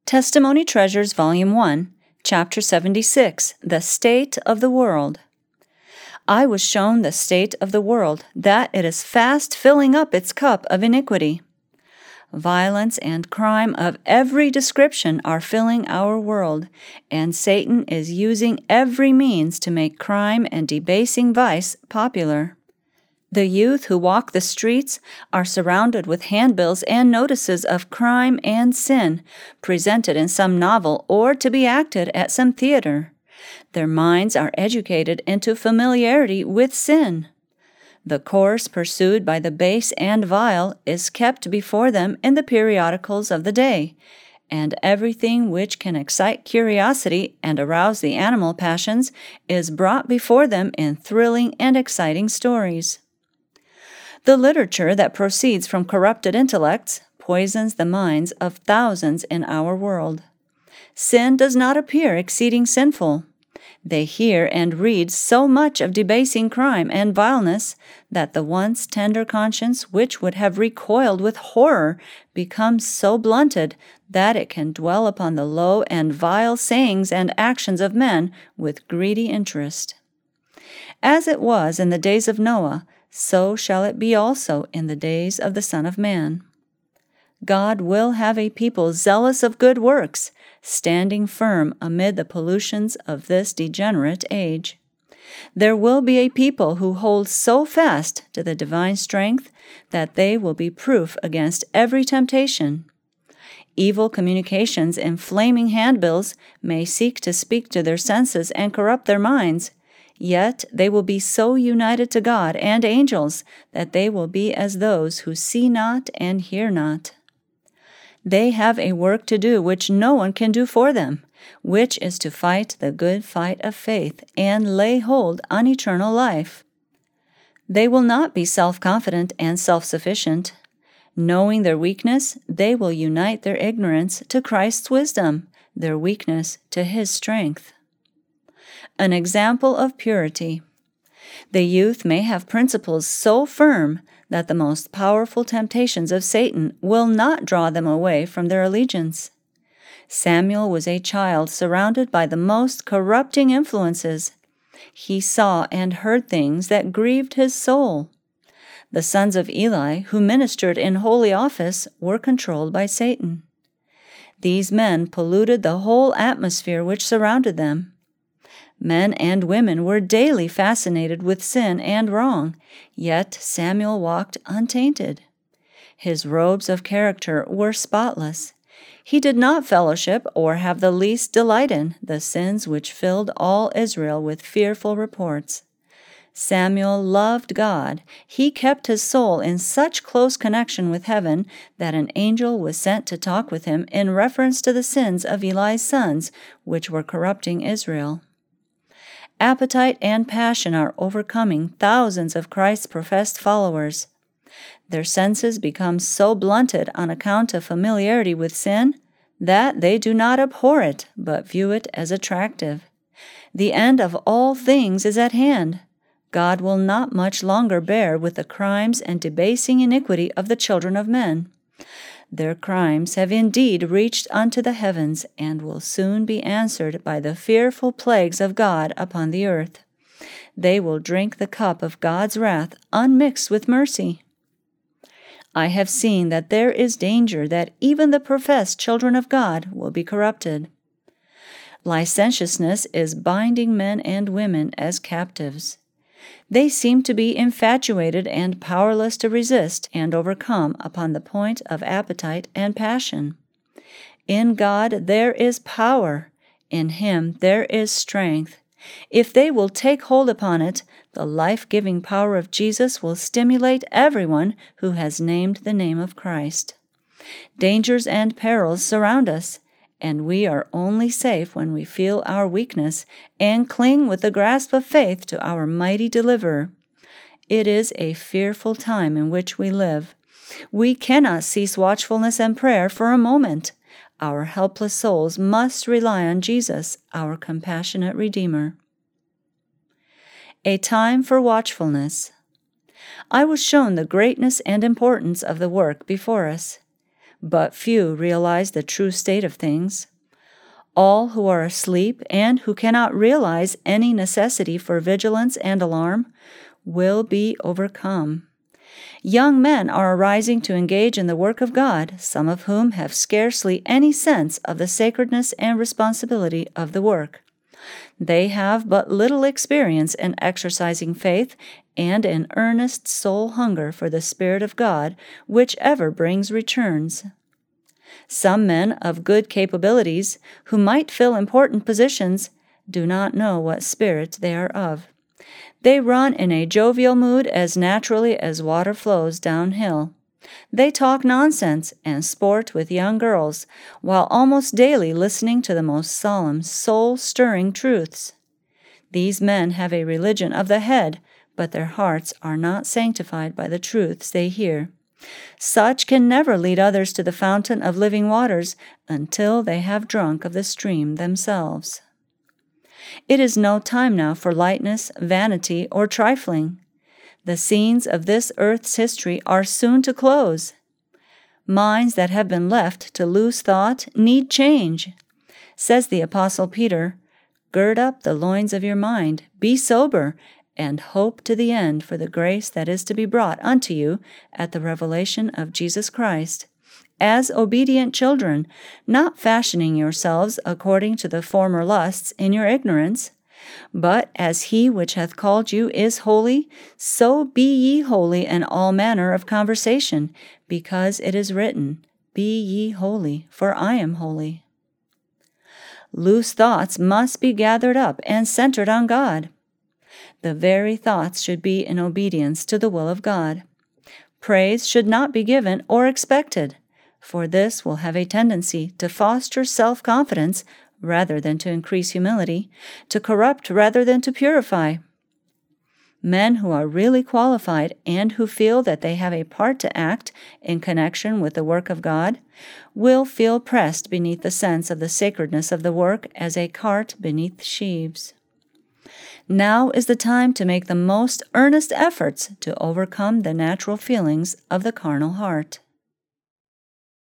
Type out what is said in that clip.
Testimony Treasures, Volume 1, Chapter 76, The State of the World. I was shown the state of the world, that it is fast filling up its cup of iniquity. Violence and crime of every description are filling our world, and Satan is using every means to make crime and debasing vice popular. The youth who walk the streets are surrounded with handbills and notices of crime and sin, presented in some novel or to be acted at some theater. Their minds are educated into familiarity with sin. The course pursued by the base and vile is kept before them in the periodicals of the day, and everything which can excite curiosity and arouse the animal passions is brought before them in thrilling and exciting stories. The literature that proceeds from corrupted intellects poisons the minds of thousands in our world. Sin does not appear exceeding sinful. They hear and read so much of debasing crime and vileness that the once tender conscience, which would have recoiled with horror, becomes so blunted that it can dwell upon the low and vile sayings and actions of men with greedy interest. As it was in the days of Noah, so shall it be also in the days of the Son of Man. God will have a people zealous of good works, standing firm amid the pollutions of this degenerate age. There will be a people who hold so fast to the divine strength that they will be proof against every temptation. Evil communications in flaming handbills may seek to speak to their senses and corrupt their minds, yet they will be so united to God and angels that they will be as those who see not and hear not. They have a work to do which no one can do for them, which is to fight the good fight of faith and lay hold on eternal life. They will not be self-confident and self-sufficient. Knowing their weakness, they will unite their ignorance to Christ's wisdom, their weakness to His strength. An example of purity. The youth may have principles so firm that the most powerful temptations of Satan will not draw them away from their allegiance. Samuel was a child surrounded by the most corrupting influences. He saw and heard things that grieved his soul. The sons of Eli, who ministered in holy office, were controlled by Satan. These men polluted the whole atmosphere which surrounded them. Men and women were daily fascinated with sin and wrong, yet Samuel walked untainted. His robes of character were spotless. He did not fellowship or have the least delight in the sins which filled all Israel with fearful reports. Samuel loved God. He kept his soul in such close connection with heaven that an angel was sent to talk with him in reference to the sins of Eli's sons, which were corrupting Israel. Appetite and passion are overcoming thousands of Christ's professed followers. Their senses become so blunted on account of familiarity with sin that they do not abhor it, but view it as attractive. The end of all things is at hand. God will not much longer bear with the crimes and debasing iniquity of the children of men. Their crimes have indeed reached unto the heavens, and will soon be answered by the fearful plagues of God upon the earth. They will drink the cup of God's wrath unmixed with mercy. I have seen that there is danger that even the professed children of God will be corrupted. Licentiousness is binding men and women as captives. They seem to be infatuated and powerless to resist and overcome upon the point of appetite and passion. In God there is power. In Him there is strength. If they will take hold upon it, the life-giving power of Jesus will stimulate everyone who has named the name of Christ. Dangers and perils surround us, and we are only safe when we feel our weakness and cling with the grasp of faith to our mighty Deliverer. It is a fearful time in which we live. We cannot cease watchfulness and prayer for a moment. Our helpless souls must rely on Jesus, our compassionate Redeemer. A time for watchfulness. I was shown the greatness and importance of the work before us. but few realize the true state of things. All who are asleep and who cannot realize any necessity for vigilance and alarm will be overcome. Young men are arising to engage in the work of God, some of whom have scarcely any sense of the sacredness and responsibility of the work. They have but little experience in exercising faith and an earnest soul hunger for the Spirit of God, which ever brings returns. Some men of good capabilities, who might fill important positions, do not know what spirit they are of. They run in a jovial mood as naturally as water flows downhill. They talk nonsense and sport with young girls, while almost daily listening to the most solemn, soul-stirring truths. These men have a religion of the head, but their hearts are not sanctified by the truths they hear. Such can never lead others to the fountain of living waters until they have drunk of the stream themselves. It is no time now for lightness, vanity, or trifling. The scenes of this earth's history are soon to close. Minds that have been left to loose thought need change. Says the Apostle Peter, "Gird up the loins of your mind, be sober, and hope to the end for the grace that is to be brought unto you at the revelation of Jesus Christ. As obedient children, not fashioning yourselves according to the former lusts in your ignorance, but as he which hath called you is holy, so be ye holy in all manner of conversation, because it is written, Be ye holy, for I am holy." Loose thoughts must be gathered up and centered on God. The very thoughts should be in obedience to the will of God. Praise should not be given or expected, for this will have a tendency to foster self-confidence rather than to increase humility, to corrupt rather than to purify. Men who are really qualified and who feel that they have a part to act in connection with the work of God will feel pressed beneath the sense of the sacredness of the work as a cart beneath sheaves. Now is the time to make the most earnest efforts to overcome the natural feelings of the carnal heart.